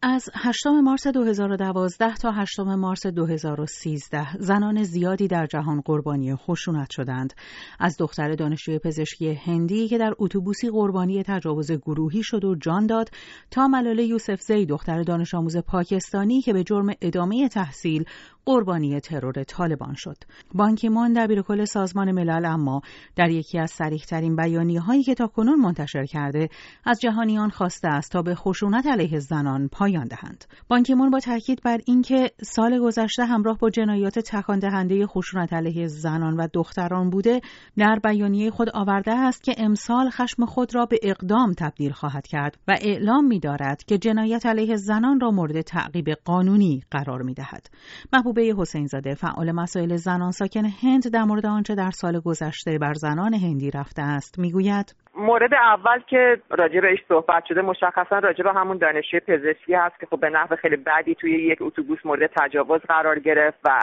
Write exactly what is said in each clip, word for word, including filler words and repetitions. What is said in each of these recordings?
از هشتم مارس دو هزار و دوازده تا هشتم مارس دو هزار و سیزده زنان زیادی در جهان قربانی خشونت شدند. از دختر دانشجوی پزشکی هندی که در اتوبوسی قربانی تجاوز گروهی شد و جان داد تا ملاله یوسفزئی دختر دانش آموز پاکستانی که به جرم ادامه تحصیل قربانی ترور طالبان شد. بان کی مون دبیرکل سازمان ملل اما در یکی از صریح‌ترین بیانیه‌هایی که تاکنون منتشر کرده از جهانیان خواسته است تا به خشونت علیه زنان پایان دهند. بان کی مون با تاکید بر اینکه سال گذشته همراه با جنایات تکان دهنده خشونت علیه زنان و دختران بوده، در بیانیه خود آورده است که امسال خشم خود را به اقدام تبدیل خواهد کرد و اعلام می‌دارد که جنایت علیه زنان را مورد تعقیب قانونی قرار می‌دهد. محبوبه حسین زاده فعال مسائل زنان ساکن هند در مورد آنچه در سال گذشته بر زنان هندی رفته است میگوید: مورد اول که راجع بهش صحبت شده مشخصا راجع به همون دانشجوی پزشکی هست که خب به نحو خیلی بدی توی یک اتوبوس مورد تجاوز قرار گرفت و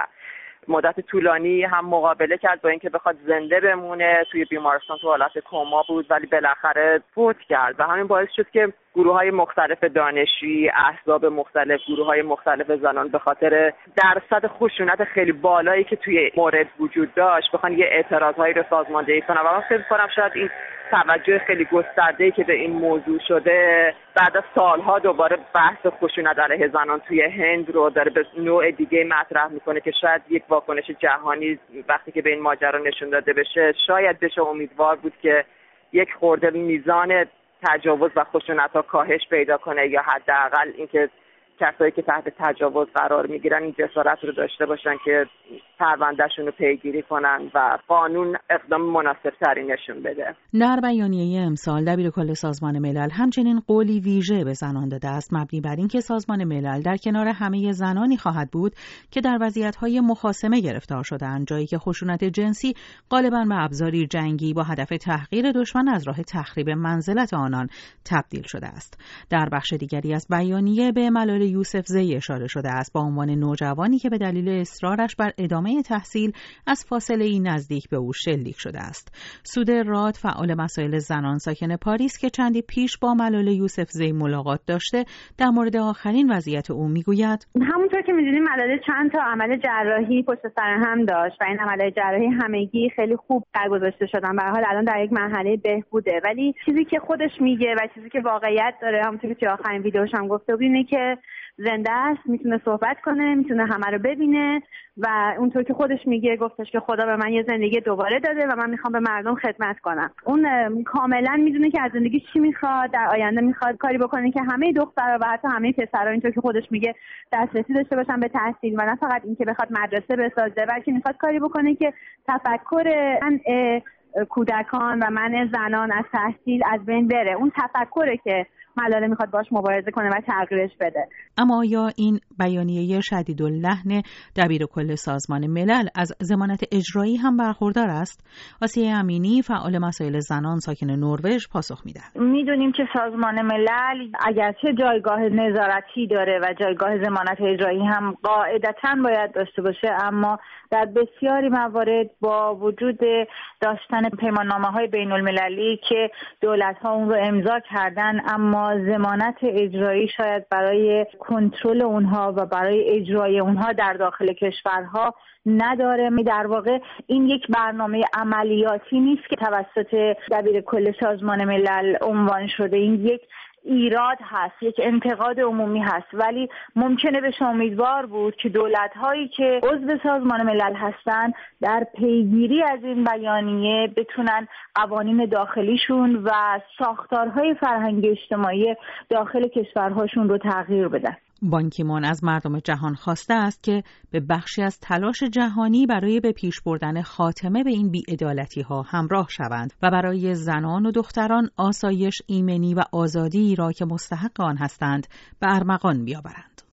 مدت طولانی هم مقابله کرد با اینکه بخواد زنده بمونه. توی بیمارستان تو حالت کما بود ولی بالاخره فوت کرد و همین باعث شد که گروه‌های مختلف دانشجویی، احزاب مختلف، گروه‌های مختلف زنان به خاطر درصد خشونت خیلی بالایی که توی مورد وجود داشت بخوان یه اعتراضهایی رو سازماندهی کنن و من فکر می‌کنم شاید این توجه خیلی گسترده‌ای که به این موضوع شده بعد از سالها دوباره بحث خشونت علیه زنان توی هند رو داره به نوع دیگه مطرح میکنه که شاید یک واکنش جهانی وقتی که به این ماجرا نشون داده بشه شاید بشه امیدوار بود که یک خورده میزان تجاوز و خشونت‌ها کاهش پیدا کنه یا حداقل اینکه کسایی که تحت تجاوز قرار میگیرن این جسارت رو داشته باشن که پروندهشون رو پیگیری کنن و قانون اقدام مناسب تری نشون بده. در بیانیه امسال دبیرکل سازمان ملل همچنین قولی ویژه به زنان داده است مبنی بر اینکه سازمان ملل در کنار همه زنانی خواهد بود که در وضعیت‌های مخاصمه گرفتار شده‌اند، جایی که خشونت جنسی غالباً به ابزاری جنگی با هدف تحقیر دشمن از راه تخریب منزلت آنان تبدیل شده است. در بخش دیگری از بیانیه به ملاله یوسفزئی اشاره شده است با عنوان نوجوانی که به دلیل اصرارش بر ادامه تحصیل از فاصله‌ای نزدیک به او شلیک شده است. سوده راد فعال مسائل زنان ساکن پاریس که چندی پیش با ملاله یوسفزئی ملاقات داشته در مورد آخرین وضعیت او میگوید: همونطور که می‌دونیم ملاله چند تا عمل جراحی پشت سر هم داشت و این عمل جراحی همگی خیلی خوب برگزیده شدن. به هر حال الان در یک مرحله بهبوده، ولی چیزی که خودش میگه و چیزی که واقعیت داره همونطور که آخرین ویدیوش هم گفته بود اینه که زنده است، میتونه صحبت کنه، میتونه همه رو ببینه و اونطور که خودش میگه گفتش که خدا به من یه زندگی دوباره داده و من میخوام به مردم خدمت کنم. اون کاملا میدونه که از زندگی چی میخواد، در آینده میخواد کاری بکنه که همه دخترها و حتی همه پسرها اینطور که خودش میگه دسترسی داشته باشن به تحصیل و نه فقط اینکه بخواد مدرسه بسازه، بلکه میخواد کاری بکنه که تفکر منع کودکان و منع زنان از تحصیل از بین بره. اون تفکره که ملاله میخواد باش مبارزه کنه و تغییرش بده. اما یا این بیانیه شدیداللحن دبیرکل سازمان ملل از ضمانت اجرایی هم برخوردار است؟ آسیه امینی فعال مسائل زنان ساکن نروژ پاسخ میده. میدونیم که سازمان ملل اگرچه جایگاه نظارتی داره و جایگاه ضمانت اجرایی هم قاعدتاً باید داشته باشه، اما در بسیاری موارد با وجود داشتن پیماننامه‌های بین‌المللی که دولت‌ها اون رو امضا کردن اما ضمانت اجرایی شاید برای کنترل اونها و برای اجرای اونها در داخل کشورها نداره. در واقع این یک برنامه عملیاتی نیست که توسط دبیرکل سازمان ملل عنوان شده. این یک ایراد هست، یک انتقاد عمومی هست، ولی ممکنه بشه امیدوار بود که دولت‌هایی که عضو سازمان ملل هستن در پیگیری از این بیانیه بتونن قوانین داخلیشون و ساختارهای فرهنگی اجتماعی داخل کشورهاشون رو تغییر بدن. بان کی مون از مردم جهان خواسته است که به بخشی از تلاش جهانی برای به پیش بردن خاتمه به این بی‌عدالتی‌ها همراه شوند و برای زنان و دختران آسایش، ایمنی و آزادی را که مستحق آن هستند به ارمغان بیاورند.